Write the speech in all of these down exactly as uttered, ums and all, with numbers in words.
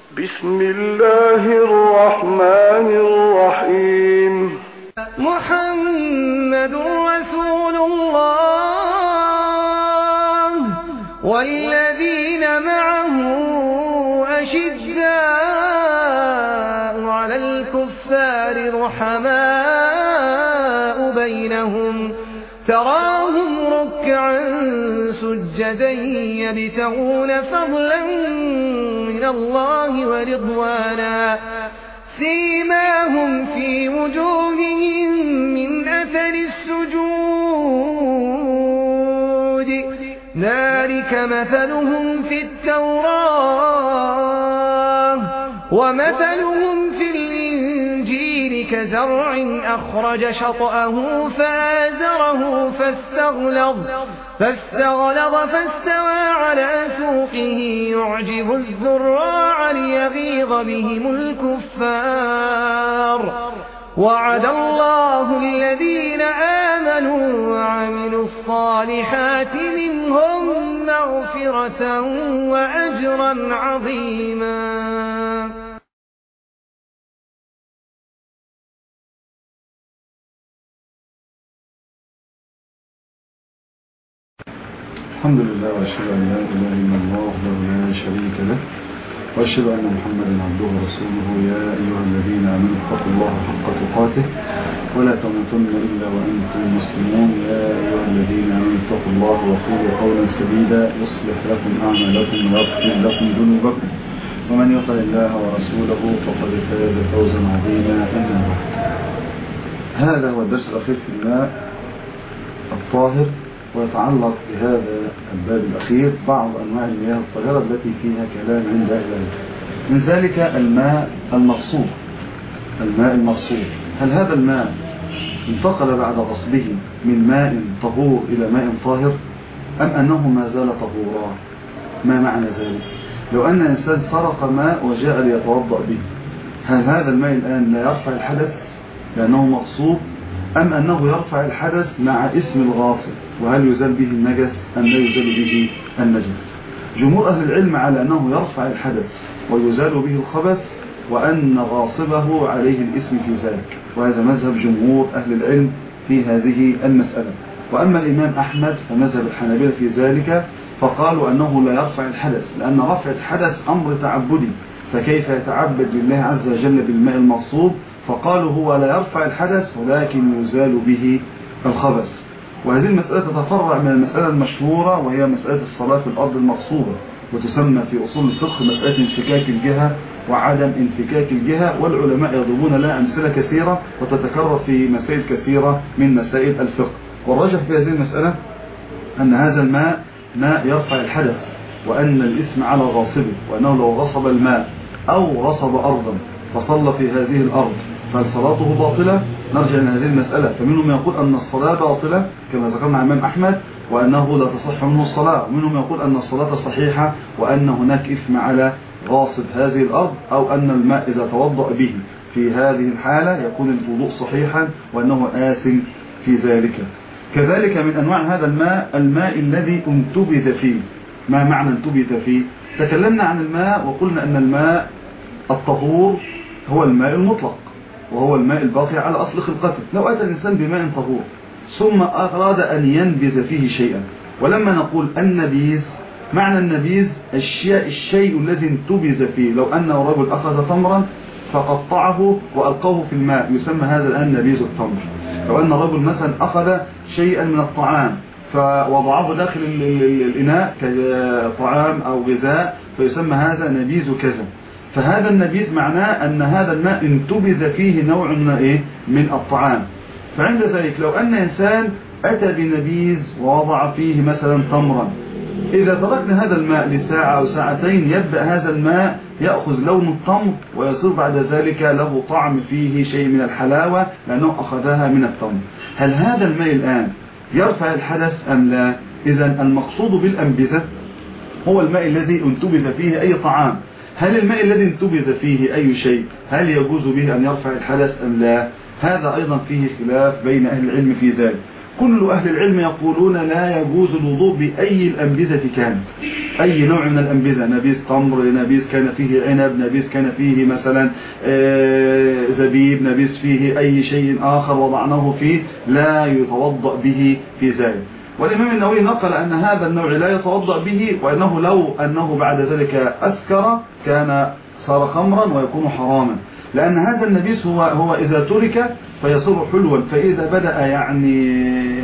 بسم الله الرحمن الرحيم. محمد رسول الله والذين معه أشداء على الكفار رحماء بينهم تراهم ركعا سجدا يبتغون فضلا من الله ورضوانا سيماهم في وجوههم من أثر السجود ذلك مثلهم في التوراة ومثلهم في الإنجيل كزرع أخرج شطأه فآزره فاستغلظ فاستغلظ فاستوى على سوقه يعجب الزراع ليغيظ بهم الكفار وعد الله الذين آمنوا وعملوا الصالحات منهم مغفرة وأجرا عظيما. الحمد لله وأشهد أن لا إله إلا الله وحده لا شريك له وأشهد أن محمدا عبده ورسوله. يا أيها الذين آمنوا اتقوا الله حق تقاته ولا تموتن إلا وأنتم مسلمون. يا أيها الذين آمنوا اتقوا الله وقولوا قولا سديدا يصلح لكم أعمالكم ويغفر لكم ذنوبكم ومن يطع الله ورسوله فقد فاز فوزا عظيما. أما بعد، هذا هو الدرس الأخير في الماء الطاهر، ويتعلق بهذا الباب الأخير بعض أنواع المياه الطاهرة التي فيها كلام عند أهل العلم. من ذلك الماء المغصوب. الماء المغصوب، هل هذا الماء انتقل بعد غصبه من ماء طهور إلى ماء طاهر أم أنه ما زال طهورا؟ ما معنى ذلك؟ لو أن إنسان سرق ماء وجاء ليتوضأ به، هل هذا الماء الآن لا يرفع الحدث لأنه مغصوب أم أنه يرفع الحدث مع اسم الغاصب؟ وهل يزال به النجس أم لا يزال به النجس؟ جمهور أهل العلم على أنه يرفع الحدث ويزال به الخبث، وأن غاصبه عليه الاسم في ذلك، وهذا مذهب جمهور أهل العلم في هذه المسألة. وأما الإمام أحمد فمذهب الحنابلة في ذلك، فقالوا أنه لا يرفع الحدث، لأن رفع الحدث أمر تعبدي، فكيف يتعبد لله عز وجل بالماء المغصوب؟ فقالوا هو لا يرفع الحدث ولكن يزال به الخبث. وهذه المسألة تتفرع من المسألة المشهورة، وهي مسألة الصلاة في الأرض المغصوبة، وتسمى في أصول الفقه مسألة انفكاك الجهة وعدم انفكاك الجهة، والعلماء يضربون لها أمثلة كثيرة وتتكرر في مسائل كثيرة من مسائل الفقه. والراجح في هذه المسألة أن هذا الماء ماء يرفع الحدث، وأن الاسم على غاصبه، وأنه لو غصب الماء أو غصب أرضا فصلى في هذه الأرض فهل صلاته باطلة؟ نرجع إلى هذه المسألة. فمنهم يقول أن الصلاة باطلة كما ذكرنا عن الإمام أحمد، وأنه لا تصح منه الصلاة، ومنهم يقول أن الصلاة صحيحة وأن هناك إثم على غاصب هذه الأرض، أو أن الماء إذا توضأ به في هذه الحالة يكون الوضوء صحيحا وأنه آثم في ذلك. كذلك من أنواع هذا الماء الماء الذي انتبذ فيه. ما معنى انتبذ فيه؟ تكلمنا عن الماء وقلنا أن الماء الطهور هو الماء المطلق، وهو الماء الباقي على أصل خلقته. لو أتى الإنسان بماء طهور ثم أراد أن ينبذ فيه شيئا، ولما نقول النبيذ معنى النبيذ الشيء, الشيء الذي انتبذ فيه. لو أن رجل أخذ تمرا فقطعه وألقاه في الماء يسمى هذا الآن نبيذ التمر. لو أن رجل مثلا أخذ شيئا من الطعام فوضعه داخل الإناء كطعام أو غذاء فيسمى هذا نبيذ كذا. فهذا النبيذ معناه أن هذا الماء انتبذ فيه نوع من إيه؟ من الطعام. فعند ذلك لو أن إنسان أتى بنبيذ ووضع فيه مثلا تمرا، إذا تركنا هذا الماء لساعة أو ساعتين يبدأ هذا الماء يأخذ لون التمر، ويصير بعد ذلك له طعم فيه شيء من الحلاوة لأنه أخذها من التمر. هل هذا الماء الآن يرفع الحدث أم لا؟ إذن المقصود بالأنبذة هو الماء الذي انتبذ فيه أي طعام. هل الماء الذي انتبذ فيه أي شيء هل يجوز به أن يرفع الحدث أم لا؟ هذا أيضا فيه خلاف بين أهل العلم في ذلك. كل أهل العلم يقولون لا يجوز الوضوء بأي الأنبذة كانت، أي نوع من الأنبذة، نبيذ تمر، نبيذ كان فيه عنب، نبيذ كان فيه مثلا زبيب، نبيذ فيه أي شيء آخر وضعناه فيه لا يتوضأ به في ذلك. والإمام النووي نقل أن هذا النوع لا يتوضأ به، وأنه لو أنه بعد ذلك أسكر كان صار خمرا ويكون حراما، لأن هذا النبيذ هو, هو إذا ترك فيصير حلوا، فإذا بدأ يعني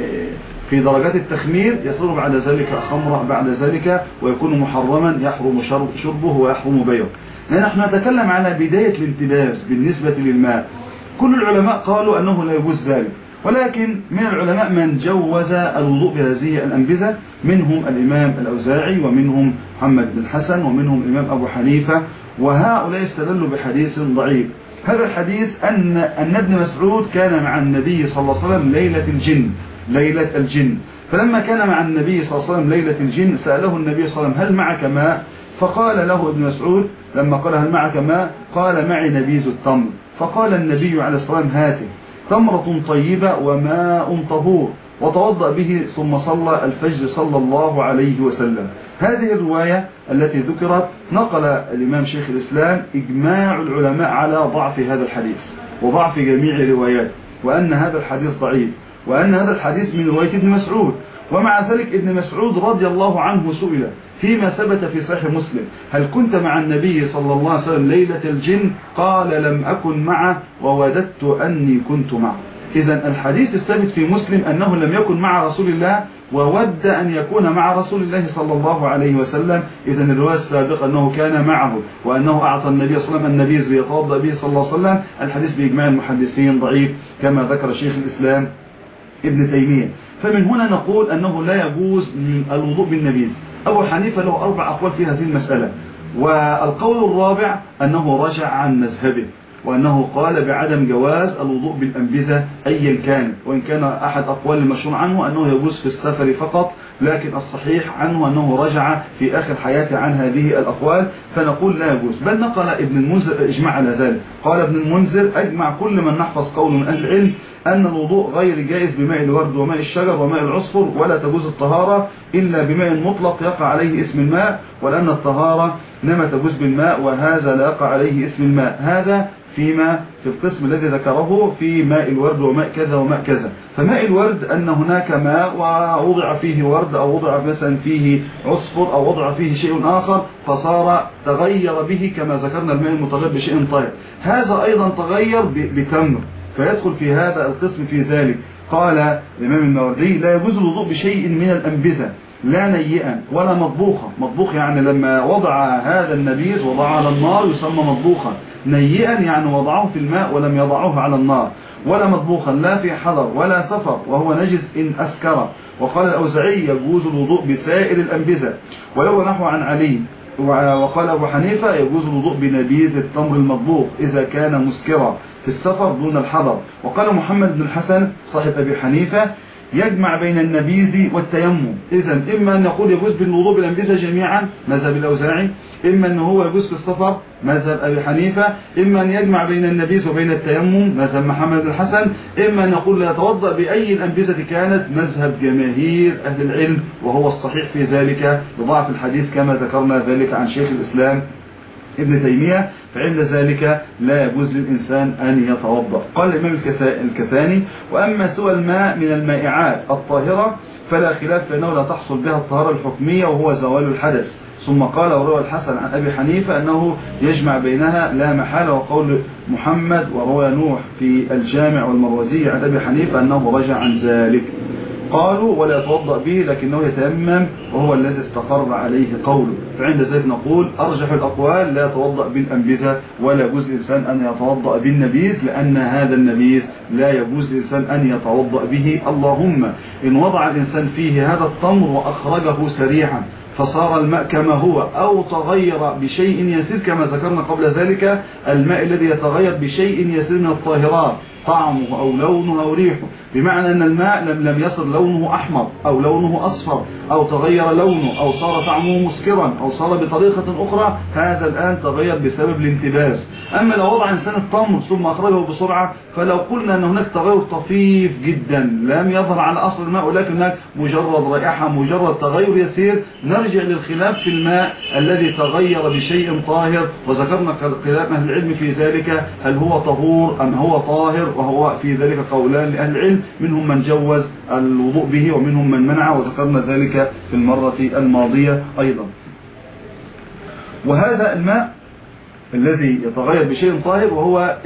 في درجات التخمير يصير بعد ذلك خمرا بعد ذلك ويكون محرما يحرم شربه ويحرم بيعه. نحن نتكلم على بداية الانتباس بالنسبة للماء. كل العلماء قالوا أنه لا يجوز ذلك، ولكن من العلماء من جوز الوضوء بهذه الأنبذة، منهم الإمام الأوزاعي ومنهم محمد بن الحسن ومنهم الإمام أبو حنيفة، وهؤلاء استدلوا بحديث ضعيف. هذا الحديث أن أن ابن مسعود كان مع النبي صلى الله عليه وسلم ليلة الجن ليلة الجن فلما كان مع النبي صلى الله عليه وسلم ليلة الجن سأله النبي صلى الله عليه وسلم هل معك ماء؟ فقال له ابن مسعود لما قال هل معك ماء؟ قال معي نبيذ التمر. فقال النبي عليه الصلاة والسلام هاته، تمرة طيبة وماء طهور، وتوضأ به ثم صلى الفجر صلى الله عليه وسلم. هذه الرواية التي ذكرت نقل الإمام شيخ الإسلام إجماع العلماء على ضعف هذا الحديث وضعف جميع رواياته، وأن هذا الحديث ضعيف، وأن هذا الحديث من رواية ابن مسعود. ومع ذلك ابن مسعود رضي الله عنه سئل فيما ثبت في صحيح مسلم هل كنت مع النبي صلى الله عليه وسلم ليلة الجن؟ قال لم أكن معه ووددت أني كنت معه. إذا الحديث الثابت في مسلم أنه لم يكن مع رسول الله وود أن يكون مع رسول الله صلى الله عليه وسلم. إذا الرواية السابقة أنه كان معه وأنه أعطى النبي صلى الله عليه وسلم النبيذ ليتوضأ به صلى الله عليه وسلم، الحديث بإجماع المحدثين ضعيف كما ذكر شيخ الإسلام ابن تيمية. فمن هنا نقول أنه لا يجوز الوضوء بالنبيذ. أبو حنيفة له أربع أقوال في هذه المسألة، والقول الرابع أنه رجع عن مذهبه، وأنه قال بعدم جواز الوضوء بالأنبذة أيا كان، وإن كان أحد أقوال المشهور عنه أنه يجوز في السفر فقط، لكن الصحيح عنه أنه رجع في آخر حياته عن هذه الأقوال، فنقول لا يجوز. بل نقل ابن المنذر إجماع على ذلك، قال ابن المنذر أجمع كل من نحفظ قول من أهل العلم أن الوضوء غير جائز بماء الورد وماء الشجر وماء العصفر، ولا تجوز الطهارة إلا بماء مطلق يقع عليه اسم الماء، ولأن الطهارة إنما تجوز بالماء وهذا لا يقع عليه اسم الماء. هذا فيما في القسم الذي ذكره في ماء الورد وماء كذا وماء كذا. فماء الورد أن هناك ماء ووضع فيه ورد أو وضع مثلا فيه عصفر أو وضع فيه شيء آخر فصار تغير به كما ذكرنا الماء المتغير بشيء طاهر، هذا أيضا تغير بتمر فيدخل في هذا القسم في ذلك. قال الإمام الماوردي لا يجوز الوضوء بشيء من الأنبذة لا نيئا ولا مطبوخا. مطبوخ يعني لما وضع هذا النبيذ وضعه على النار يسمى مطبوخا، نيئا يعني وضعه في الماء ولم يضعه على النار، ولا مطبوخا لا في حضر ولا سفر وهو نجس إن أسكر. وقال الأوزاعي يجوز الوضوء بسائر الأنبذة، ولو نحو عن علي. وقال أبو حنيفة يجوز الوضوء بنبيذ التمر المطبوخ إذا كان مسكرا في السفر دون الحضر. وقال محمد بن الحسن صاحب أبي حنيفة يجمع بين النبيذ والتيمم. إذن إما أن نقول يجوز بالوضوء بالأنبذة جميعا مذهب الأوزاعي، إما أنه هو يجوز في السفر مذهب أبي حنيفة، إما أن يجمع بين النبيذ وبين التيمم مذهب محمد بن الحسن، إما أن نقول لا يتوضأ بأي الأنبذة كانت مذهب جماهير أهل العلم، وهو الصحيح في ذلك بضعف الحديث كما ذكرنا ذلك عن شيخ الإسلام ابن تيمية. فعند ذلك لا يجوز للإنسان أن يتوضأ. قال الإمام الكساني وأما سوى الماء من المائعات الطاهرة فلا خلاف فإنه لا تحصل بها الطهارة الحكمية وهو زوال الحدث. ثم قال وروى الحسن عن أبي حنيفة أنه يجمع بينها لا محالة، وقول محمد وروى نوح في الجامع والمروزي عن أبي حنيفة أنه رجع عن ذلك. قالوا ولا يتوضأ به لكنه يتيمم وهو الذي استقر عليه قوله. فعند ذلك نقول أرجح الأقوال لا يتوضأ بالأنبذة ولا يجوز للإنسان أن يتوضأ بالنبيذ، لأن هذا النبيذ لا يجوز للإنسان أن يتوضأ به. اللهم إن وضع الإنسان فيه هذا التمر وأخرجه سريعا فصار الماء كما هو أو تغير بشيء يسير كما ذكرنا قبل ذلك، الماء الذي يتغير بشيء يسير من الطاهرات طعمه أو لونه أو ريحه، بمعنى أن الماء لم لم يصل لونه أحمر أو لونه أصفر أو تغير لونه أو صار طعمه مسكرا أو صار بطريقة أخرى، هذا الآن تغير بسبب الانتباس. أما لو وضع إنسان التمر ثم أخرجه بسرعة، فلو قلنا أن هناك تغير طفيف جدا لم يظهر على أصل الماء ولكن هناك مجرد رائحة مجرد تغير يسير، نرجع للخلاف في الماء الذي تغير بشيء طاهر، وذكرنا خلاف أهل العلم في ذلك، هل هو طهور أم هو طاهر، وهو في ذلك قولان لأهل العلم، منهم من جوز الوضوء به ومنهم من منع، وذكرنا ذلك في المرة الماضية أيضا. وهذا الماء الذي يتغير بشيء طاهر وهو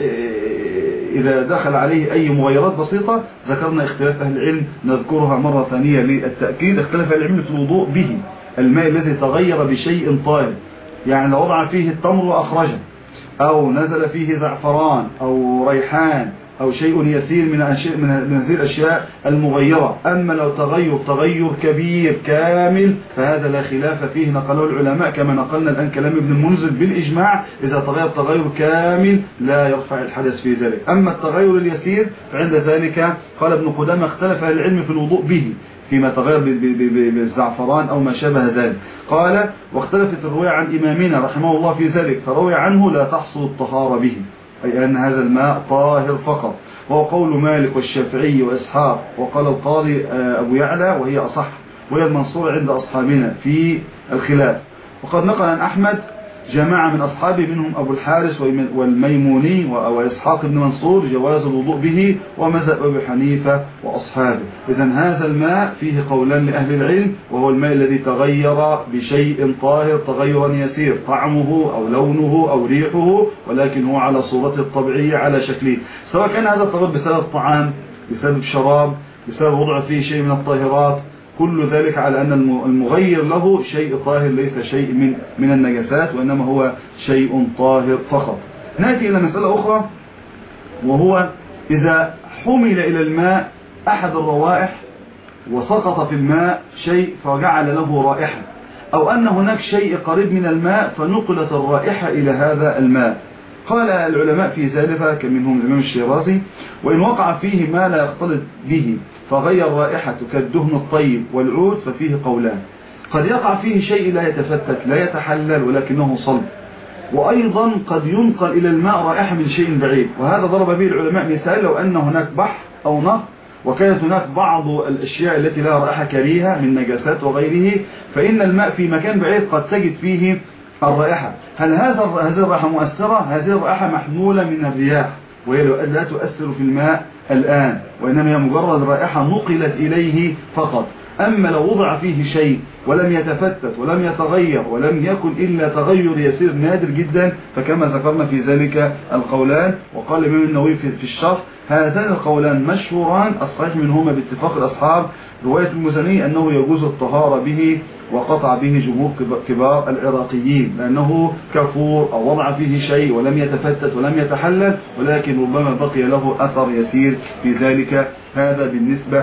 إذا دخل عليه أي مغيرات بسيطة، ذكرنا اختلاف أهل العلم نذكرها مرة ثانية للتأكيد. اختلاف أهل العلم في الوضوء به، الماء الذي تغير بشيء طاهر، يعني لو وضع فيه التمر وأخرجه أو نزل فيه زعفران أو ريحان أو شيء يسير من من هذه الأشياء المغيرة. أما لو تغير تغير كبير كامل فهذا لا خلاف فيه، نقله العلماء كما نقلنا الآن كلام ابن المنذر بالإجماع، إذا تغير تغير كامل لا يرفع الحدث في ذلك. أما التغير اليسير فعند ذلك قال ابن قدامة اختلف أهل العلم في الوضوء به فيما تغير بالزعفران أو ما شابه ذلك. قال واختلفت الرواية عن إمامنا رحمه الله في ذلك، فروي عنه لا تحصل الطهارة به، أي أن هذا الماء طاهر فقط، وهو قول مالك والشافعي وإسحاق، وقال القاضي أبو يعلى وهي أصح، وهي المنصورة عند أصحابنا في الخلاف. وقد نقل عن أحمد جماعة من أصحابه منهم أبو الحارث والميموني وإسحاق بن منصور جواز الوضوء به، ومذهب أبي حنيفة وأصحابه. إذن هذا الماء فيه قولان لأهل العلم، وهو الماء الذي تغير بشيء طاهر تغيرا يسير طعمه أو لونه أو ريحه، ولكن هو على صورته الطبيعية على شكله، سواء كان هذا التغير بسبب طعام بسبب شراب بسبب وضع فيه شيء من الطاهرات، كل ذلك على أن المغير له شيء طاهر ليس شيء من من النجاسات، وإنما هو شيء طاهر فقط. نأتي إلى مسألة أخرى، وهو إذا حمل إلى الماء أحد الروائح وسقط في الماء شيء فجعل له رائحة، أو أن هناك شيء قريب من الماء فنقلت الرائحة إلى هذا الماء. قال العلماء في ذلك كمنهم الإمام الشيرازي: وإن وقع فيه ما لا يختلط به فغير رائحته كالدهن الطيب والعود ففيه قولان. قد يقع فيه شيء لا يتفتت لا يتحلل ولكنه صلب، وأيضا قد ينقل إلى الماء رائحة من شيء بعيد، وهذا ضرب به العلماء مثال: لو أن هناك بحر أو نهر وكانت هناك بعض الأشياء التي لها رائحة كريهة من نجاسات وغيره، فإن الماء في مكان بعيد قد تجد فيه الرائحة. هل هذا هذه الرائحة مؤثرة؟ هذه الرائحة محمولة من الرياح، وهي لا تؤثر في الماء الآن، وإنما هي مجرد رائحة نقلت إليه فقط. أما لو وضع فيه شيء ولم يتفتت ولم يتغير ولم يكن إلا تغير يسير نادر جدا، فكما ذكرنا في ذلك القولان. وقال الإمام النووي في الشرح: هذان القولان مشهوران، الصحيح منهما باتفاق الأصحاب رواية المزني أنه يجوز الطهارة به، وقطع به جمهور كبار العراقيين، لأنه كفور أو وضع فيه شيء ولم يتفتت ولم يتحلل، ولكن ربما بقي له أثر يسير في ذلك. هذا بالنسبة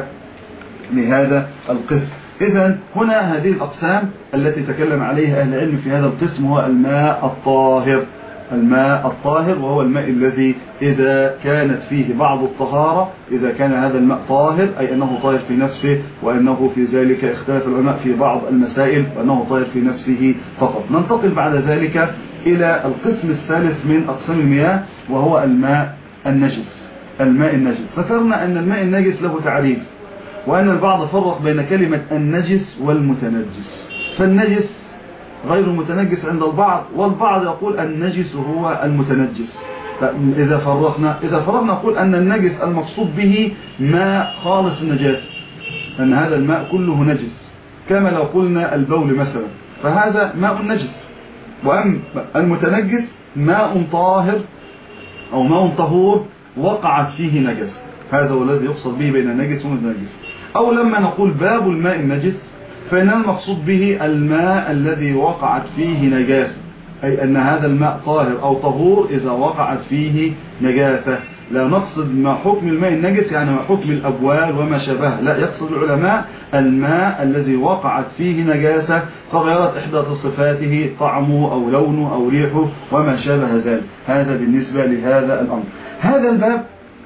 لهذا القسم. إذن هنا هذه الأقسام التي تكلم عليها أهل العلم في هذا القسم هو الماء الطاهر. الماء الطاهر وهو الماء الذي إذا كانت فيه بعض الطهارة، إذا كان هذا الماء طاهر أي أنه طاهر في نفسه، وأنه في ذلك اختلف العلماء في بعض المسائل وأنه طاهر في نفسه فقط. ننتقل بعد ذلك إلى القسم الثالث من أقسام المياه، وهو الماء النجس. الماء النجس ذكرنا أن الماء النجس له تعريف، وأن البعض فرق بين كلمة النجس والمتنجس، فالنجس غير المتنجس عند البعض، والبعض يقول النجس هو المتنجس. إذا فرقنا إذا فرقنا نقول أن النجس المقصود به ماء خالص النجاسة، أن هذا الماء كله نجس، كما لو قلنا البول مثلا فهذا ماء نجس. وأما المتنجس ماء طاهر أو ماء طهور وقعت فيه نجس، هذا هو الذي يقصد به بين النجس والمتنجس. أو لما نقول باب الماء النجس فإن المقصود به الماء الذي وقعت فيه نجاسة، أي أن هذا الماء طاهر أو طهور إذا وقعت فيه نجاسة. لا نقصد ما حكم الماء النجس يعني ما حكم الأبوال وما شابه، لا، يقصد العلماء الماء الذي وقعت فيه نجاسة فغيرت إحدى صفاته طعمه أو لونه أو ريحه وما شابه ذلك. هذا بالنسبة لهذا الأمر. هذا الباب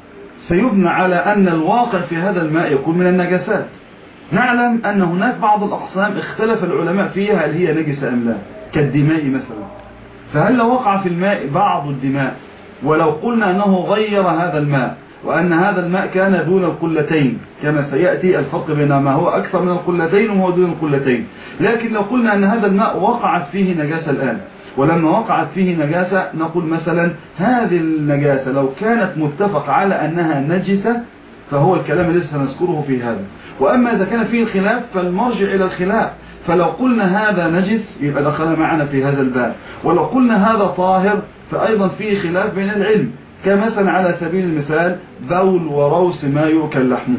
سيبنى على أن الواقع في هذا الماء يكون من النجاسات. نعلم أن هناك بعض الأقسام اختلف العلماء فيها هل هي نجسة أم لا، كالدماء مثلا. فهل لو وقع في الماء بعض الدماء ولو قلنا أنه غير هذا الماء وأن هذا الماء كان دون القلتين، كما سيأتي الفرق بين ما هو أكثر من القلتين وما هو دون القلتين، لكن لو قلنا أن هذا الماء وقعت فيه نجاسة الآن، ولما وقعت فيه نجاسة نقول مثلا هذه النجاسة لو كانت متفق على أنها نجسة فهو الكلام الذي سنذكره في هذا. وأما إذا كان فيه الخلاف فالمرجع إلى الخلاف، فلو قلنا هذا نجس يبقى دخل معنا في هذا الباب، ولو قلنا هذا طاهر فأيضا فيه خلاف بين العلم، كمثلا على سبيل المثال بول وروس ما يؤكل لحمه.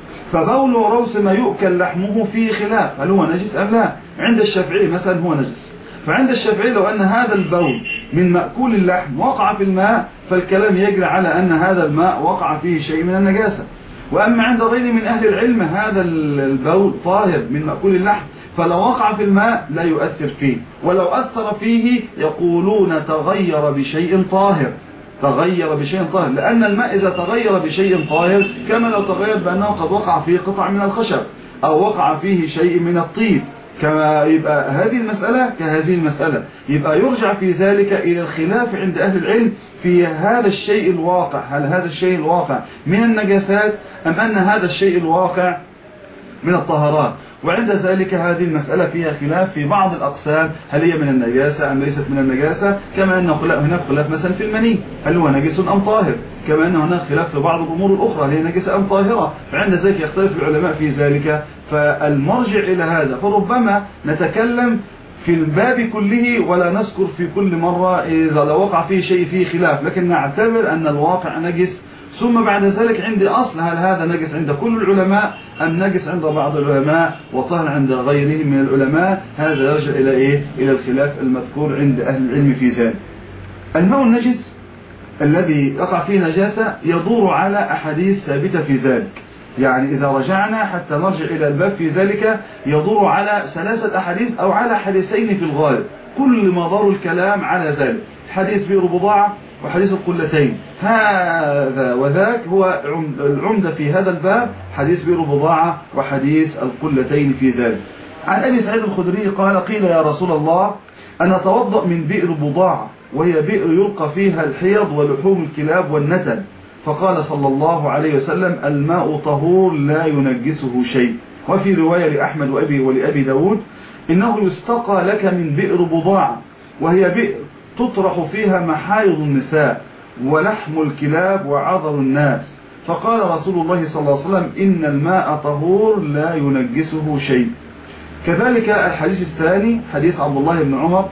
فبول وروس ما يؤكل لحمه فيه خلاف هل هو نجس أم لا. عند الشافعي مثلا هو نجس، فعند الشافعي لو أن هذا البول من مأكول اللحم وقع في الماء فالكلام يجري على أن هذا الماء وقع فيه شيء من النجاسة. وأما عند غير من أهل العلم هذا البول طاهر من مأكول اللحم، فلو وقع في الماء لا يؤثر فيه، ولو أثر فيه يقولون تغير بشيء طاهر، تغير بشيء طاهر، لأن الماء إذا تغير بشيء طاهر كما لو تغير بأنه قد وقع فيه قطع من الخشب أو وقع فيه شيء من الطيب، كما يبقى هذه المسألة كهذه المسألة، يبقى يرجع في ذلك إلى الخلاف عند أهل العلم في هذا الشيء الواقع، هل هذا الشيء الواقع من النجاسات أم أن هذا الشيء الواقع من الطهارات. وعند ذلك هذه المسألة فيها خلاف في بعض الأقسام هل هي من النجاسة أم ليست من النجاسة، كما أن هناك خلاف مثلا في المني هل هو نجس أم طاهر، كما أن هناك خلاف في بعض الأمور الأخرى هل هي نجسة أم طاهرة، فعند ذلك يختلف العلماء في ذلك. فالمرجع إلى هذا، فربما نتكلم في الباب كله ولا نذكر في كل مرة إذا لو وقع فيه شيء فيه خلاف، لكن نعتبر أن الواقع نجس، ثم بعد ذلك عندي أصل هل هذا نجس عند كل العلماء أم نجس عند بعض العلماء وطهر عند غيرهم من العلماء. هذا يرجع إلى إيه؟ إلى الخلاف المذكور عند أهل العلم في ذلك. الماء النجس الذي يقع فيه نجاسة يدور على أحاديث ثابتة في ذلك، يعني إذا رجعنا حتى نرجع إلى الباب في ذلك يدور على ثلاثة أحاديث أو على حديثين في الغالب، كل مدار الكلام على ذلك، حديث بئر بضاعة وحديث القلتين، هذا وذاك هو العمدة في هذا الباب، حديث بئر بضاعة وحديث القلتين في ذلك. عن أبي سعيد الخدري قال قيل يا رسول الله أنا أتوضأ من بئر بضاعة وهي بئر يلقى فيها الحيض ولحوم الكلاب والنتن، فقال صلى الله عليه وسلم الماء طهور لا ينجسه شيء. وفي رواية لأحمد وأبي ولأبي داود إنه يستقى لك من بئر بضاعة وهي بئر تطرح فيها محايض النساء ولحم الكلاب وعذر الناس، فقال رسول الله صلى الله عليه وسلم إن الماء طهور لا ينجسه شيء. كذلك الحديث الثاني حديث عبد الله بن عمر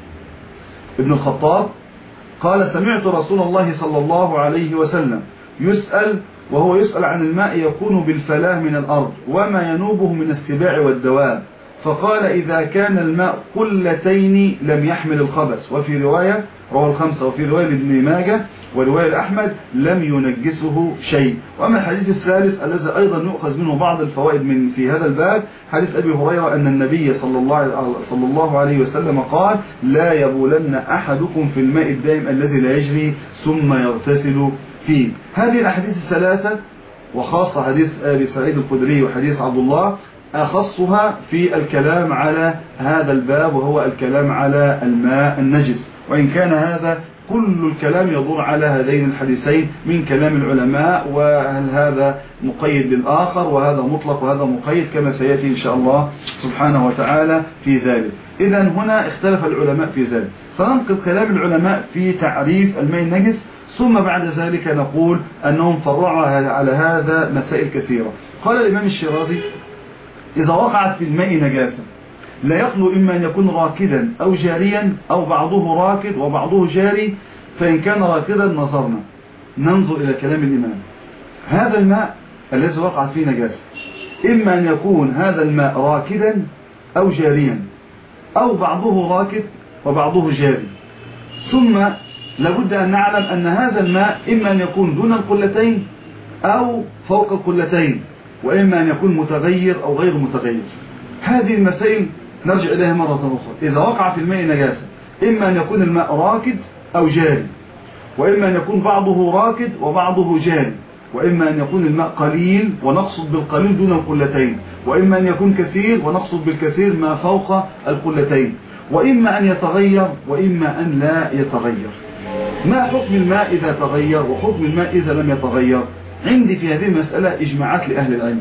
بن الخطاب قال سمعت رسول الله صلى الله عليه وسلم يسأل وهو يسأل عن الماء يكون بالفلاة من الأرض وما ينوبه من السباع والدواب، فقال إذا كان الماء قلتين لم يحمل الخبث، وفي رواية رواه الخمسة وفي رواية لابن ماجه ورواية لأحمد لم ينجسه شيء. وأما الحديث الثالث الذي أيضا يؤخذ منه بعض الفوائد من في هذا الباب حديث أبي هريرة أن النبي صلى الله صلى الله عليه وسلم قال لا يبولن أحدكم في الماء الدائم الذي لا يجري ثم يغتسل فيه. هذه الأحاديث الثلاثة وخاصة حديث أبي سعيد الخدري وحديث عبد الله أخصها في الكلام على هذا الباب وهو الكلام على الماء النجس، وإن كان هذا كل الكلام يدور على هذين الحديثين من كلام العلماء، وهل هذا مقيد للآخر وهذا مطلق وهذا مقيد كما سيأتي إن شاء الله سبحانه وتعالى في ذلك. إذن هنا اختلف العلماء في ذلك، سننقل كلام العلماء في تعريف الماء النجس، ثم بعد ذلك نقول أنهم فرعوا على هذا مسائل كثيرة. قال الإمام الشيرازي إذا وقعت في الماء نجاسة لا يخلو إما أن يكون راكدا أو جاريا أو بعضه راكد وبعضه جاري، فإن كان راكدا نظرنا ننظر إلى كلام الإمام هذا الماء الذي وقعت فيه نجاسة إما أن يكون هذا الماء راكدا أو جاريا أو بعضه راكد وبعضه جاري، ثم لابد أن نعلم أن هذا الماء إما أن يكون دون القلتين أو فوق القلتين، وإما أن يكون متغير أو غير متغير. هذه المسائل نرجع إليها مرة أخرى. إذا وقع في الماء نجاسة إما أن يكون الماء راكد أو جاري، وإما أن يكون بعضه راكد وبعضه جاري، وإما أن يكون الماء قليل ونقصد بالقليل دون القلتين، وإما أن يكون كثير ونقصد بالكثير ما فوق القلتين، وإما أن يتغير وإما أن لا يتغير. ما حكم الماء إذا تغير وحكم الماء إذا لم يتغير؟ عندي في هذه المسألة إجماعات لأهل العلم،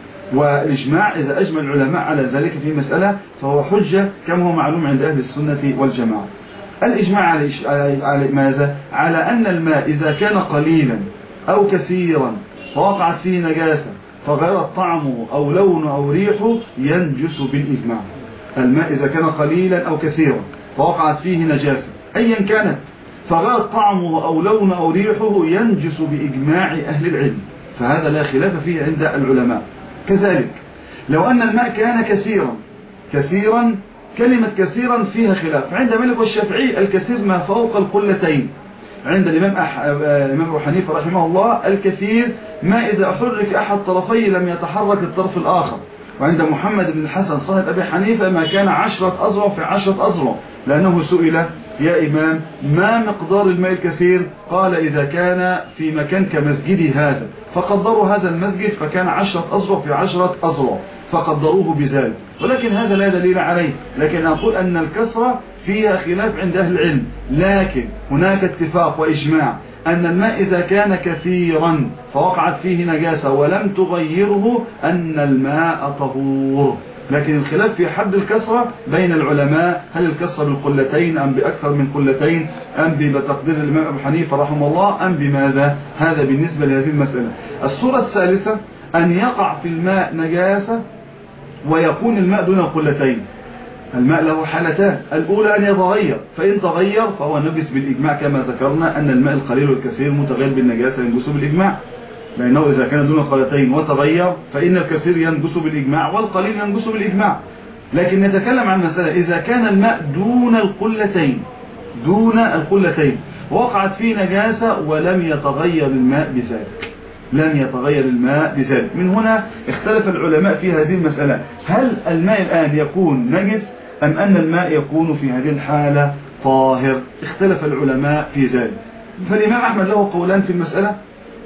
والإجماع إذا أجمع العلماء على ذلك في مسألة فهو حجة كما هو معلوم عند أهل السنة والجماعة. الإجماع على, على ماذا؟ على أن الماء إذا كان قليلا أو كثيرا فوقعت فيه نجاسة فغيرت طعمه أو لونه أو ريحه ينجس بالإجماع. الماء إذا كان قليلا أو كثيرا فوقعت فيه نجاسة أيا كانت فغيرت طعمه أو لونه أو ريحه ينجس بإجماع أهل العلم، فهذا لا خلاف فيه عند العلماء. كذلك لو أن الماء كان كثيرا كثيرا كلمة كثيرا فيها خلاف عند مالك والشافعي، الكثير ما فوق القلتين. عند الإمام أح... الإمام أبو حنيفة رحمه الله الكثير ما إذا حرك أحد طرفيه لم يتحرك الطرف الآخر. وعند محمد بن الحسن صاحب أبي حنيفة ما كان عشرة أذرع في عشرة أذرع، لأنه سئل يا إمام ما مقدار الماء الكثير؟ قال إذا كان في مكان كمسجدي هذا، فقدروا هذا المسجد فكان عشرة أذرع في عشرة أذرع فقدروه بذلك، ولكن هذا لا دليل عليه. لكن أقول أن الكثرة فيها خلاف عند أهل العلم، لكن هناك اتفاق وإجماع أن الماء إذا كان كثيرا فوقعت فيه نجاسة ولم تغيره أن الماء طهور. لكن الخلاف في حد الكسرة بين العلماء، هل الكسرة بالقلتين أم بأكثر من قلتين أم بتقدير الإمام أبو حنيفة رحمه الله أم بماذا؟ هذا بالنسبة لهذه المسألة. الصورة الثالثة أن يقع في الماء نجاسة ويكون الماء دون القلتين. الماء له حالتان، الأولى أن يتغير، فإن تغير فهو نجس بالإجماع كما ذكرنا أن الماء القليل والكثير متغير بالنجاسة ينجس بالإجماع، لأنه إذا كان دون القلتين وتغير فإن الكثير ينجس بالإجماع والقليل ينجس بالإجماع. لكن نتكلم عن مسألة إذا كان الماء دون القلتين دون القلتين وقعت فيه نجاسة ولم يتغير الماء بذلك لم يتغير الماء بذلك. من هنا اختلف العلماء في هذه المسألة، هل الماء الآن يكون نجس أم أن الماء يكون في هذه الحالة طاهر؟ اختلف العلماء في ذلك. فالإمام أحمد له قولان في المسألة،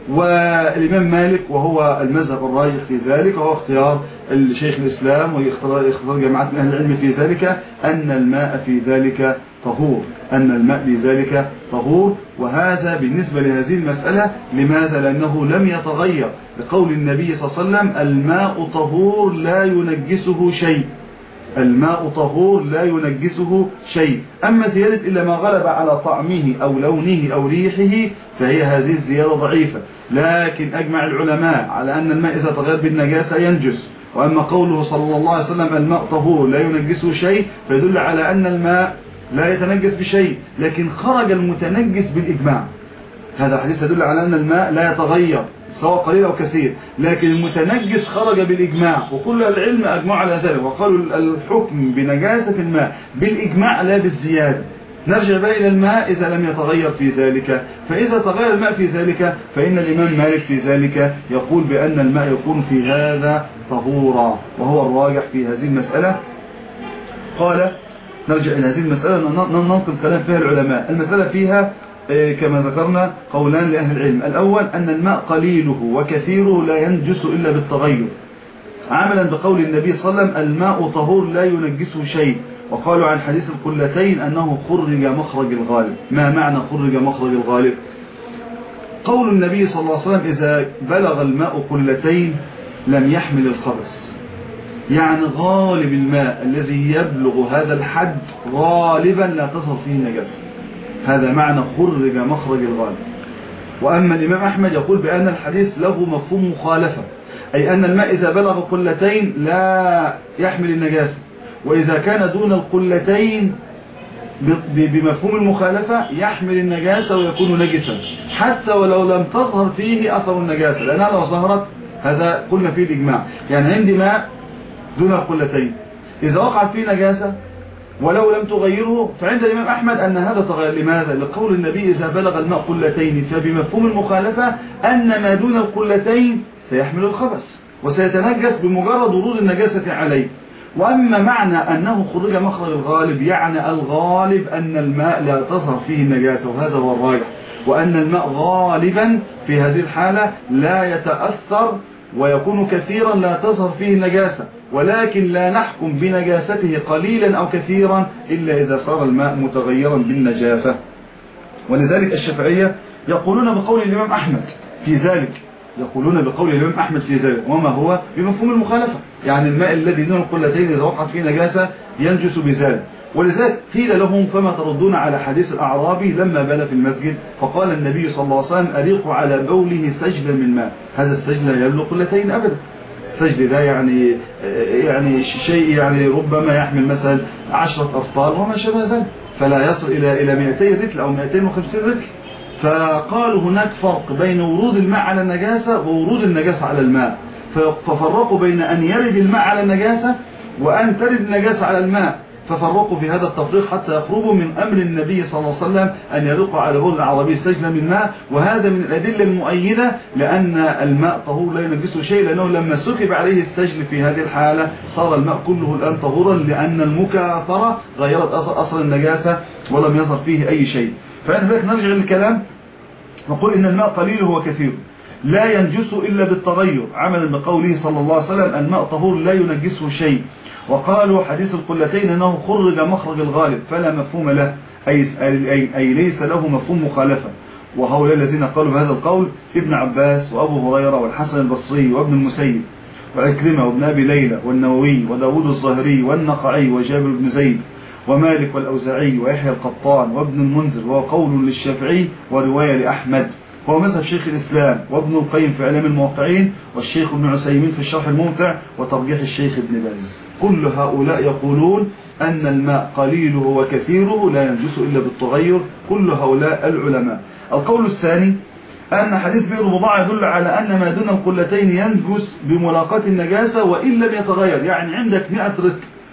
والإمام مالك وهو المذهب الراجح في ذلك وهو اختيار الشيخ الإسلام واختيار جماعات من أهل العلم في ذلك أن الماء في ذلك طهور أن الماء في ذلك طهور. وهذا بالنسبة لهذه المسألة. لماذا؟ لأنه لم يتغير، لقول النبي صلى الله عليه وسلم الماء طهور لا ينجسه شيء الماء طهور لا ينجسه شيء. أما زيادة إلا ما غلب على طعمه أو لونه أو ريحه فهي هذه الزيادة ضعيفة، لكن أجمع العلماء على أن الماء إذا تغير بالنجاسة ينجس. وأما قوله صلى الله عليه وسلم الماء طهور لا ينجسه شيء فيدل على أن الماء لا يتنجس بشيء، لكن خرج المتنجس بالإجماع. هذا حديث يدل على أن الماء لا يتغير سواء قليل أو كثير، لكن المتنجس خرج بالإجماع، وكل العلم أجمعوا على ذلك وقالوا الحكم بنجاسة الماء بالإجماع لا بالزيادة. نرجع بقى إلى الماء إذا لم يتغير في ذلك، فإذا تغير الماء في ذلك فإن الإمام مالك في ذلك يقول بأن الماء يكون في هذا طهورا، وهو الراجح في هذه المسألة. قال نرجع إلى هذه المسألة ننقل كلام فيها العلماء. المسألة فيها كما ذكرنا قولان لأهل العلم، الأول أن الماء قليله وكثيره لا ينجس إلا بالتغير، عملا بقول النبي صلى الله عليه وسلم الماء طهور لا ينجسه شيء. وقالوا عن حديث القلتين أنه خرج مخرج الغالب. ما معنى خرج مخرج الغالب؟ قول النبي صلى الله عليه وسلم إذا بلغ الماء قلتين لم يحمل الخبث، يعني غالب الماء الذي يبلغ هذا الحد غالبا لا تظهر فيه النجاسة، هذا معنى خرج مخرج الغالب. وأما الإمام أحمد يقول بأن الحديث له مفهوم مخالفة، أي أن الماء إذا بلغ قلتين لا يحمل النجاسة، وإذا كان دون القلتين بمفهوم المخالفة يحمل النجاسة ويكون نجسا حتى ولو لم تظهر فيه أثر النجاسة، لأنها لو ظهرت هذا قلنا فيه الإجماع. يعني عندي ماء دون القلتين إذا وقعت فيه نجاسة ولو لم تغيره. فعند الإمام أحمد أن هذا تغير. لماذا؟ لقول النبي إذا بلغ الماء قلتين، فبمفهوم المخالفة أن ما دون القلتين سيحمل الخبث وسيتنجس بمجرد ورود النجاسة عليه. وأما معنى أنه خرج مخرج الغالب، يعني الغالب أن الماء لا تظهر فيه النجاسة، وهذا هو الراجح، وأن الماء غالبا في هذه الحالة لا يتأثر ويكون كثيرا لا تظهر فيه النجاسة، ولكن لا نحكم بنجاسته قليلا أو كثيرا إلا إذا صار الماء متغيرا بالنجاسة. ولذلك الشافعية يقولون بقول الإمام أحمد في ذلك، يقولون بقول الإمام أحمد في ذلك، وما هو بمفهوم المخالفة، يعني الماء الذي دون القلتين إذا وقعت فيه نجاسة ينجس بذلك. ولذلك قيل لهم فما تردون على حديث الأعرابي لما بال في المسجد فقال النبي صلى الله عليه وسلم أريق على بوله سجلا من ماء. هذا السجل لا يبلغ قلتين أبدا. السجل ده يعني يعني شيء يعني ربما يحمل مثلا عشرة أفطار وما شابه ذلك، فلا يصل إلى إلى مئتين رتل أو مئتين وخمسين رتل. فقالوا هناك فرق بين ورود الماء على النجاسة وورود النجاسة على الماء، ففرقوا بين أن يرد الماء على النجاسة وأن ترد النجاسة على الماء، ففرقوا في هذا التفريق حتى يخرجوا من أمر النبي صلى الله عليه وسلم أن يرقوا على بول الأعرابي سجلا من ماء. وهذا من الأدلة المؤيدة لأن الماء طهور لا ينجسه شيء، لأنه لما سكب عليه السجل في هذه الحالة صار الماء كله الآن طهورا، لأن المكاثرة غيرت أصل النجاسة ولم يظهر فيه أي شيء. فعند ذلك نرجع للكلام نقول إن الماء قليله وكثيره لا ينجس إلا بالتغير، عملا بقوله صلى الله عليه وسلم الماء طهور لا ينجسه شيء. وقالوا حديث القلتين أنه خرج مخرج الغالب فلا مفهوم له، أي, أي, أي ليس له مفهوم مخالفة. وهؤلاء الذين قالوا بهذا القول ابن عباس وأبو هريرة والحسن البصري وابن المسيب وعكرمة وابن أبي ليلى والنووي وداود الظاهري والنقعي وجابر بن زيد ومالك والأوزاعي ويحيى القطان وابن المنذر، وهو قول للشافعي ورواية لأحمد، هو مذهب شيخ الإسلام وابن القيم في إعلام الموقعين والشيخ ابن عثيمين في الشرح الممتع وترجيح الشيخ ابن باز. كل هؤلاء يقولون أن الماء قليله وكثيره لا ينجس إلا بالتغير، كل هؤلاء العلماء. القول الثاني أن حديث بئر بضاعة يدل على أن ما دون القلتين ينجس بملاقاة النجاسة وإن لم يتغير. يعني عندك مئة رتل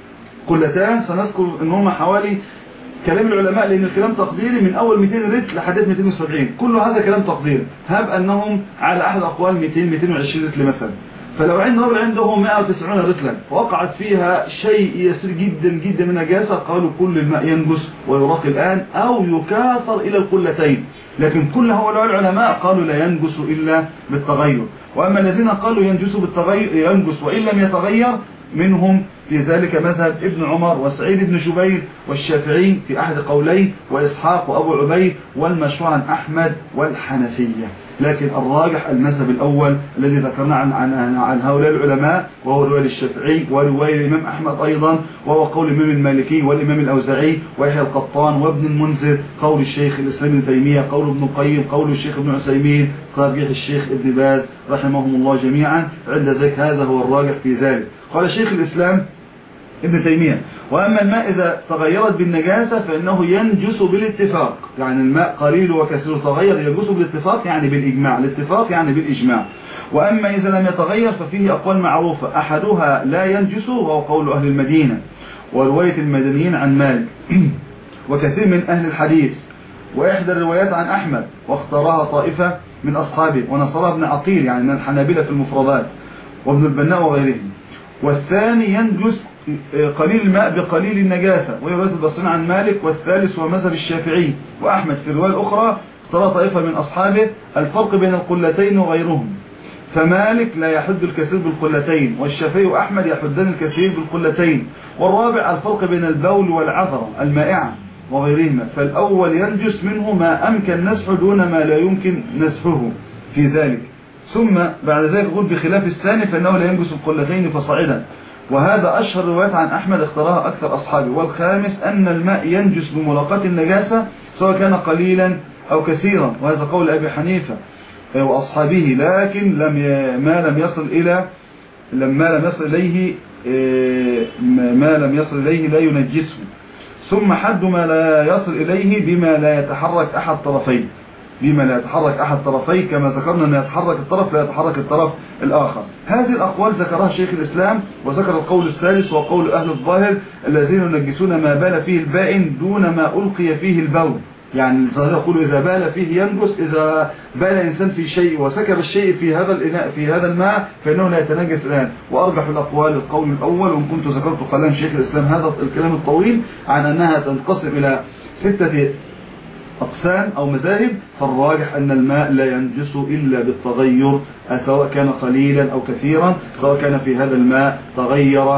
قلتان، سنذكر أنهما حوالي كلام العلماء لأن الكلام تقديري من أول مئتين رتل لحد مئتين وسبعين، كل هذا كلام تقديري، هب أنهم على أحد أقوال مئتين مئتين وعشرين رتل مثلا. فلو عند رجل عنده مئة وتسعين رتلا وقعت فيها شيء يسير جدا جدا من نجاسة، قالوا كل الماء ينجس ويراق الآن أو يكاثر إلى القلتين. لكن كل هؤلاء العلماء قالوا لا ينجس إلا بالتغير. وأما الذين قالوا ينجس بالتغير ينجس وإن لم يتغير منهم في ذلك مذهب ابن عمر وسعيد بن جبير والشافعي في أحد قولين وإسحاق وأبو عبيد والمشهور عن أحمد والحنفية. لكن الراجح المذهب الأول الذي ذكرنا عن, عن, عن هؤلاء العلماء، وهو رواية الشافعي ورواية الإمام أحمد أيضا، وهو قول الإمام المالكي والإمام الأوزاعي ويحيى القطان وابن المنذر، قول الشيخ الإسلام ابن تيمية، قول ابن القيم، قول الشيخ ابن عثيمين، ترجيح الشيخ ابن باز رحمهم الله جميعا. عند ذلك هذا هو الراجح في ذلك. قال الشيخ الإسلام ابن تيمية وأما الماء إذا تغيرت بالنجاسة فإنه ينجس بالاتفاق، يعني الماء قليل وكثير تغير ينجس بالاتفاق يعني بالإجماع، الاتفاق يعني بالإجماع. وأما إذا لم يتغير ففيه أقوال معروفة، أحدها لا ينجس وهو قول أهل المدينة ورواية المدنيين عن مالك وكثير من أهل الحديث، وإحدى الروايات عن أحمد واختارها طائفة من أصحابه ونصرها ابن عقيل يعني من الحنابلة في المفردات وابن البناء وغيرهم. والثاني ينجس قليل الماء بقليل النجاسة وهي رواية البصري عن مالك. والثالث هو مذهب الشافعي وأحمد في الرواية الأخرى اختار طائفة من أصحابه الفرق بين القلتين وغيرهم، فمالك لا يحد الكثير بالقلتين والشافعي وأحمد يحدان الكثير بالقلتين. والرابع الفرق بين البول والعذرة المائعة وغيرهما، فالأول ينجس منه ما أمكن نسحه دون ما لا يمكن نسحه في ذلك. ثم بعد ذلك يقول بخلاف الثاني فإنه لا ينجس القلتين فصاعدا، وهذا أشهر روايات عن أحمد اختارها أكثر أصحابه. والخامس أن الماء ينجس بملاقاة النجاسة سواء كان قليلا أو كثيرا، وهذا قول أبي حنيفة وأصحابه، لكن لم ي... ما لم يصل إلى لما لم يصل إليه ما لم يصل إليه لا ينجسه. ثم حد ما لا يصل إليه بما لا يتحرك أحد طرفين، بما لا يتحرك أحد طرفيه، كما ذكرنا أن يتحرك الطرف لا يتحرك الطرف الآخر. هذه الأقوال ذكرها شيخ الإسلام، وذكر القول الثالث وقول أهل الظاهر الذين ينجسون ما بال فيه البائن دون ما ألقي فيه البول. يعني يقول إذا بال فيه ينجس، إذا بال إنسان في شيء وسكب الشيء في هذا الإناء في هذا الماء فإنه لا يتنجس الآن. وأرجح الأقوال القول الأول، وإن كنت ذكرت كلام شيخ الإسلام هذا الكلام الطويل عن أنها تنقسم إلى ستة أقسام أو مذاهب، فالراجح أن الماء لا ينجس إلا بالتغير، سواء كان قليلا أو كثيرا، سواء كان في هذا الماء تغير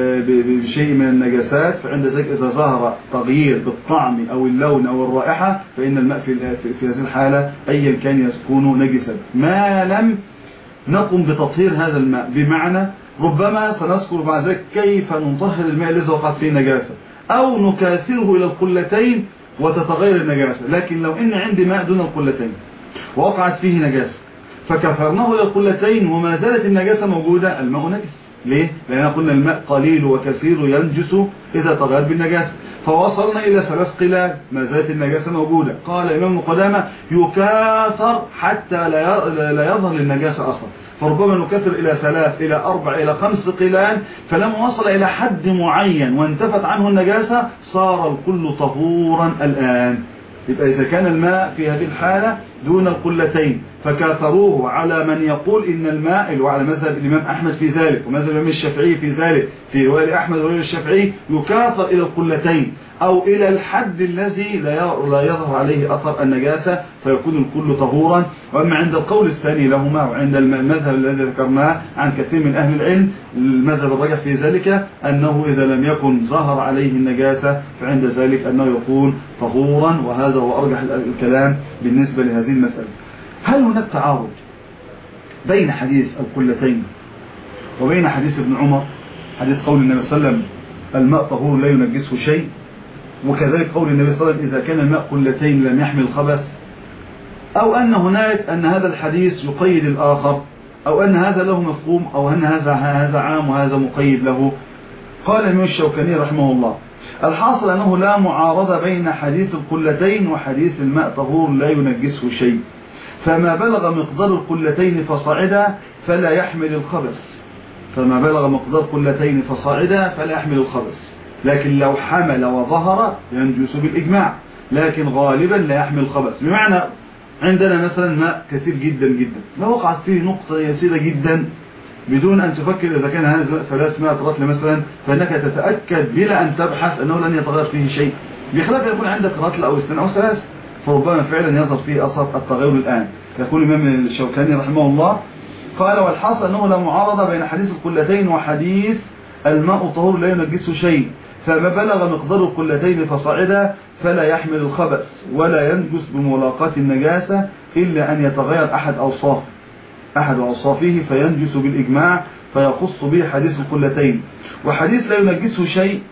بشيء من النجاسات، فعند ذلك إذا ظهر تغيير بالطعم أو اللون أو الرائحة فإن الماء في في هذه الحالة أيا كان يكون نجسا، ما لم نقم بتطهير هذا الماء. بمعنى ربما سنذكر بعد ذلك كيف نطهر الماء الذي وقعت فيه نجاسة، أو نكاثره إلى القلتين وتتغير النجاسة. لكن لو إن عندي ماء دون القلتين ووقعت فيه نجاسة فكثرناه إلى القلتين وما زالت النجاسة موجودة، الماء نجس. ليه؟ لأننا قلنا الماء قليل وكثير ينجس إذا تغير بالنجاسة، فوصلنا إلى ثلاث قلال ما زالت النجاسة موجودة. قال الإمام ابن قدامة يكاثر حتى لا يظهر للنجاسة أصلا، فربما نكثر إلى ثلاث إلى أربع إلى خمس قلال، فلما وصل إلى حد معين وانتفت عنه النجاسة صار الكل طهورا الآن. يبقى إذا كان الماء في هذه الحالة دون القلتين فكاثروه على من يقول إن الماء، وعلى مذهب الإمام أحمد في ذلك ومذهب الإمام الشافعي في ذلك، في رواية أحمد ورواية الشافعي يكاثر إلى القلتين أو إلى الحد الذي لا يظهر عليه أثر النجاسة فيكون الكل طهورا. وأما عند القول الثاني لهما وعند المذهب الذي ذكرناه عن كثير من أهل العلم، المذهب الراجح في ذلك أنه إذا لم يكن ظهر عليه النجاسة فعند ذلك أنه يكون طهورا، وهذا هو أرجح الكلام بالنسبة لهذه المسألة. هل هناك تعارض بين حديث القلتين وبين حديث ابن عمر، حديث قول النبي صلى الله عليه وسلم الماء طهور لا ينجسه شيء، وكذلك قول النبي صلى الله عليه وسلم إذا كان الماء قلتين لم يحمل الخبث، أو أن هناك أن هذا الحديث يقيد الآخر، أو أن هذا له مفهوم، أو أن هذا هذا عام وهذا مقيد له؟ قال الإمام الشوكاني رحمه الله الحاصل أنه لا معارضة بين حديث القلتين وحديث الماء طهور لا ينجسه شيء، فما بلغ مقدار القلتين فصاعدا فلا يحمل الخبث، فما بلغ مقدار قلتين فصاعدا فلا يحمل الخبث. لكن لو حمل وظهر ينجس بالإجماع، لكن غالبا لا يحمل الخبث. بمعنى عندنا مثلا ماء كثير جدا جدا لو وقعت فيه نقطة يسيرة جدا بدون أن تفكر إذا كان هذا ثلاثمائة رطل مثلا، فإنك تتأكد بلا أن تبحث أنه لن يتغير فيه شيء، بخلاف يكون عندك رطل أو اثنين أو ثلاث فربما فعلا يظهر فيه أثر التغير الآن. يقول الإمام الشوكاني رحمه الله قال والحاصل أنه لا معارضة بين حديث القلتين وحديث الماء طهور لا ينجسه شيء، فما بلغ مقدار القلتين فصاعدا فلا يحمل الخبث ولا ينجس بملاقاة النجاسة إلا أن يتغير أحد أوصافه أحد أوصافه فينجس بالإجماع، فيخص به حديث القلتين. وحديث لا ينجسه شيء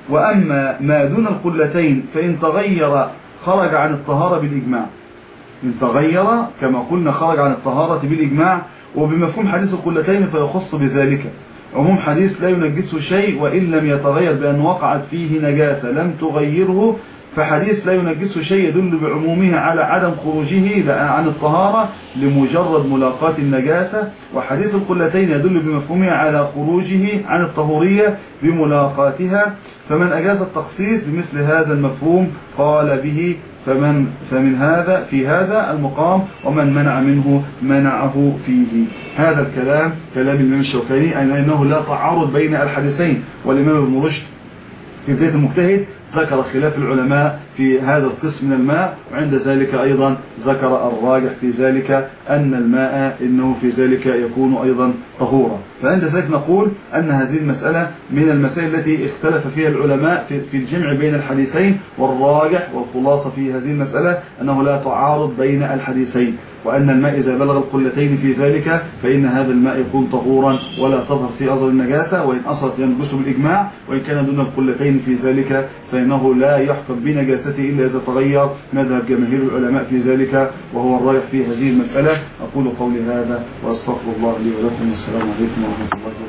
وأما ما دون القلتين فإن تغير خرج عن الطهارة بالإجماع، إن تغير كما قلنا خرج عن الطهارة بالإجماع، وبمفهوم حديث القلتين فيخص بذلك عموم حديث لا ينجسه شيء وإن لم يتغير بأن وقعت فيه نجاسة لم تغيره، فحديث لا ينجسه شيء يدل بعمومه على عدم خروجه عن الطهارة لمجرد ملاقاة النجاسة، وحديث القلتين يدل بمفهومه على خروجه عن الطهورية بملاقاتها، فمن أجاز التخصيص بمثل هذا المفهوم قال به، فمن فمن هذا في هذا المقام، ومن منع منه منعه فيه. هذا الكلام كلام الإمام الشوكاني أي أنه لا تعارض بين الحديثين. والإمام ابن رشد في بداية المجتهد ذكر خلاف العلماء في هذا القسم من الماء، وعند ذلك أيضا ذكر الراجح في ذلك أن الماء إنه في ذلك يكون أيضا طهورا. فعند ذلك نقول أن هذه المسألة من المسائل التي اختلف فيها العلماء في الجمع بين الحديثين، والراجح والخلاصة في هذه المسألة أنه لا تعارض بين الحديثين، وأن الماء إذا بلغ القلتين في ذلك فإن هذا الماء يكون طهورا ولا تظهر في أثر النجاسة، وإن أصلت ينجس بالإجماع، وإن كان دون القلتين في ذلك فإنه لا يحكم بنجاسته إلا إذا تغير، مذهب جماهير العلماء في ذلك وهو الراجح في هذه المسألة. أقول قولي هذا وأستغفر الله لي ولكم، والسلام عليكم ورحمة الله وبركاته.